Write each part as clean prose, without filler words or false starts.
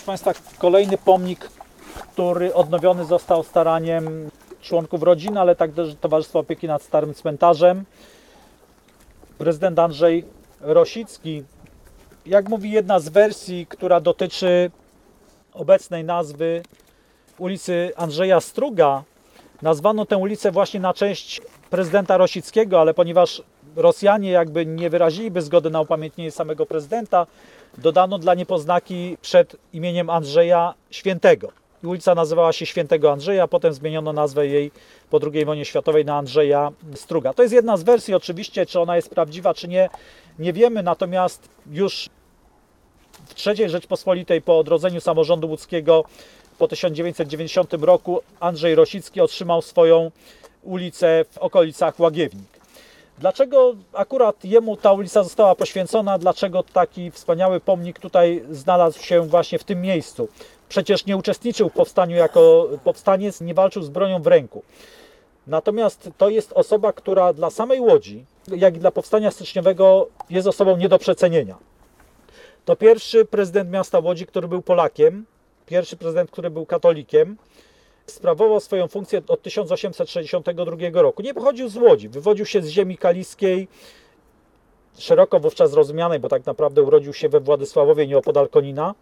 Proszę Państwa, kolejny pomnik, który odnowiony został staraniem członków rodziny, ale także Towarzystwa Opieki nad Starym Cmentarzem. Prezydent Andrzej Rosicki, jak mówi jedna z wersji, która dotyczy obecnej nazwy ulicy Andrzeja Struga, nazwano tę ulicę właśnie na cześć prezydenta Rosickiego, ale ponieważ Rosjanie jakby nie wyraziliby zgody na upamiętnienie samego prezydenta, dodano dla niepoznaki przed imieniem Andrzeja Świętego. I ulica nazywała się Świętego Andrzeja, potem zmieniono nazwę jej po II wojnie światowej na Andrzeja Struga. To jest jedna z wersji oczywiście, czy ona jest prawdziwa, czy nie, nie wiemy, natomiast już w III Rzeczpospolitej po odrodzeniu samorządu łódzkiego po 1990 roku Andrzej Rosicki otrzymał swoją ulicę w okolicach Łagiewnik. Dlaczego akurat jemu ta ulica została poświęcona? Dlaczego taki wspaniały pomnik tutaj znalazł się właśnie w tym miejscu? Przecież nie uczestniczył w powstaniu jako powstaniec, nie walczył z bronią w ręku. Natomiast to jest osoba, która dla samej Łodzi, jak i dla powstania styczniowego jest osobą nie do przecenienia. To pierwszy prezydent miasta Łodzi, który był Polakiem, pierwszy prezydent, który był katolikiem. Sprawował swoją funkcję od 1862 roku. Nie pochodził z Łodzi, wywodził się z ziemi kaliskiej, szeroko wówczas rozumianej, bo tak naprawdę urodził się we Władysławowie, nieopodal Konina.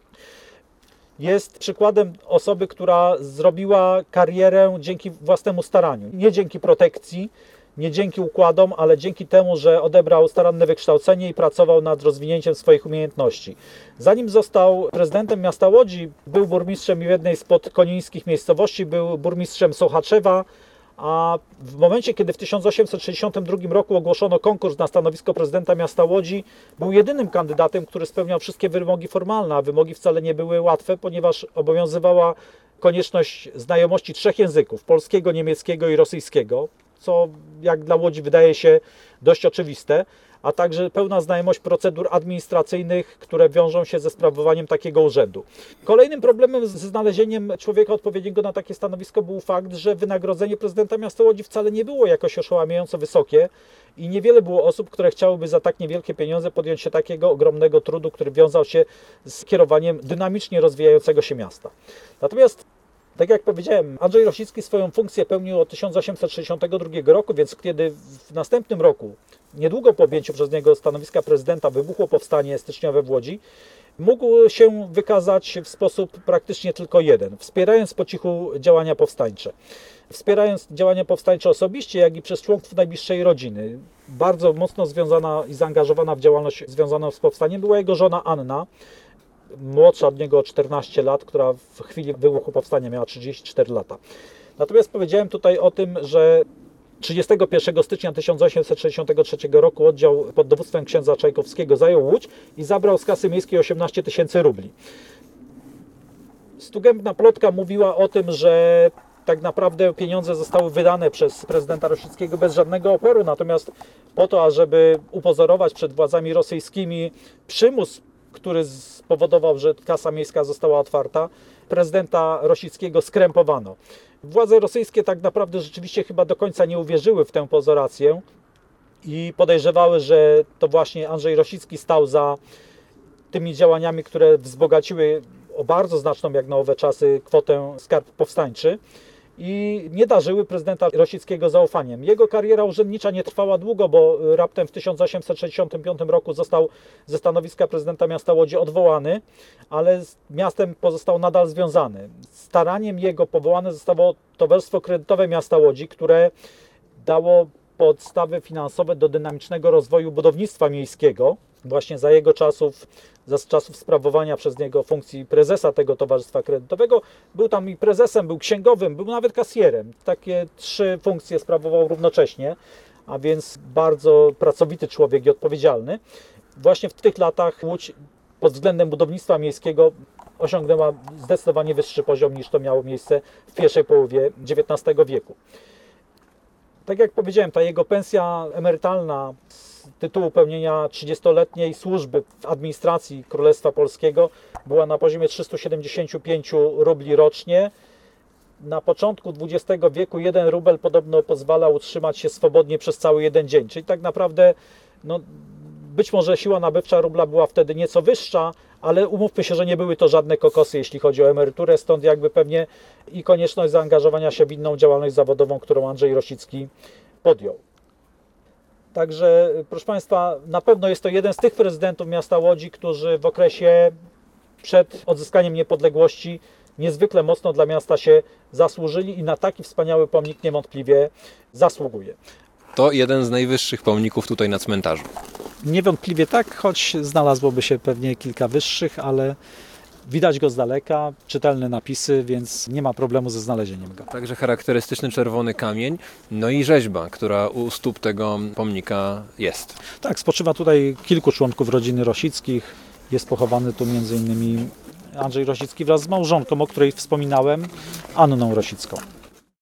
Jest przykładem osoby, która zrobiła karierę dzięki własnemu staraniu. Nie dzięki protekcji, nie dzięki układom, ale dzięki temu, że odebrał staranne wykształcenie i pracował nad rozwinięciem swoich umiejętności. Zanim został prezydentem miasta Łodzi, był burmistrzem jednej z podkonińskich miejscowości, był burmistrzem Sochaczewa, a w momencie, kiedy w 1862 roku ogłoszono konkurs na stanowisko prezydenta miasta Łodzi, był jedynym kandydatem, który spełniał wszystkie wymogi formalne, a wymogi wcale nie były łatwe, ponieważ obowiązywała konieczność znajomości 3 języków, polskiego, niemieckiego i rosyjskiego, co jak dla Łodzi wydaje się dość oczywiste, a także pełna znajomość procedur administracyjnych, które wiążą się ze sprawowaniem takiego urzędu. Kolejnym problemem ze znalezieniem człowieka odpowiedniego na takie stanowisko był fakt, że wynagrodzenie prezydenta miasta Łodzi wcale nie było jakoś oszałamiająco wysokie i niewiele było osób, które chciałyby za tak niewielkie pieniądze podjąć się takiego ogromnego trudu, który wiązał się z kierowaniem dynamicznie rozwijającego się miasta. Natomiast tak jak powiedziałem, Andrzej Rosicki swoją funkcję pełnił od 1862 roku, więc kiedy w następnym roku, niedługo po objęciu przez niego stanowiska prezydenta, wybuchło powstanie styczniowe w Łodzi, mógł się wykazać w sposób praktycznie tylko jeden, wspierając po cichu działania powstańcze. Wspierając działania powstańcze osobiście, jak i przez członków najbliższej rodziny. Bardzo mocno związana i zaangażowana w działalność związaną z powstaniem była jego żona Anna, młodsza od niego o 14 lat, która w chwili wybuchu powstania miała 34 lata. Natomiast powiedziałem tutaj o tym, że 31 stycznia 1863 roku oddział pod dowództwem księdza Czajkowskiego zajął Łódź i zabrał z kasy miejskiej 18 000 rubli. Stugębna plotka mówiła o tym, że tak naprawdę pieniądze zostały wydane przez prezydenta Rosickiego bez żadnego oporu, natomiast po to, ażeby upozorować przed władzami rosyjskimi przymus, który spowodował, że kasa miejska została otwarta, prezydenta Rosickiego skrępowano. Władze rosyjskie tak naprawdę rzeczywiście chyba do końca nie uwierzyły w tę pozorację i podejrzewały, że to właśnie Andrzej Rosicki stał za tymi działaniami, które wzbogaciły o bardzo znaczną jak na owe czasy kwotę skarb powstańczy i nie darzyły prezydenta Rosickiego zaufaniem. Jego kariera urzędnicza nie trwała długo, bo raptem w 1865 roku został ze stanowiska prezydenta miasta Łodzi odwołany, ale z miastem pozostał nadal związany. Staraniem jego powołane zostało Towarzystwo Kredytowe Miasta Łodzi, które dało podstawy finansowe do dynamicznego rozwoju budownictwa miejskiego. Właśnie za jego czasów, za czasów sprawowania przez niego funkcji prezesa tego towarzystwa kredytowego, był tam i prezesem, był księgowym, był nawet kasjerem. Takie 3 funkcje sprawował równocześnie, a więc bardzo pracowity człowiek i odpowiedzialny. Właśnie w tych latach Łódź pod względem budownictwa miejskiego osiągnęła zdecydowanie wyższy poziom niż to miało miejsce w pierwszej połowie XIX wieku. Tak jak powiedziałem, ta jego pensja emerytalna z tytułu pełnienia 30-letniej służby w administracji Królestwa Polskiego była na poziomie 375 rubli rocznie. Na początku XX wieku 1 rubel podobno pozwala utrzymać się swobodnie przez cały jeden dzień. Czyli tak naprawdę Być może siła nabywcza rubla była wtedy nieco wyższa, ale umówmy się, że nie były to żadne kokosy, jeśli chodzi o emeryturę, stąd jakby pewnie i konieczność zaangażowania się w inną działalność zawodową, którą Andrzej Rosicki podjął. Także, proszę Państwa, na pewno jest to jeden z tych prezydentów miasta Łodzi, którzy w okresie przed odzyskaniem niepodległości niezwykle mocno dla miasta się zasłużyli i na taki wspaniały pomnik niewątpliwie zasługuje. To jeden z najwyższych pomników tutaj na cmentarzu. Niewątpliwie tak, choć znalazłoby się pewnie kilka wyższych, ale widać go z daleka, czytelne napisy, więc nie ma problemu ze znalezieniem go. Także charakterystyczny czerwony kamień, no i rzeźba, która u stóp tego pomnika jest. Tak, spoczywa tutaj kilku członków rodziny Rosickich. Jest pochowany tu m.in. Andrzej Rosicki wraz z małżonką, o której wspominałem, Anną Rosicką.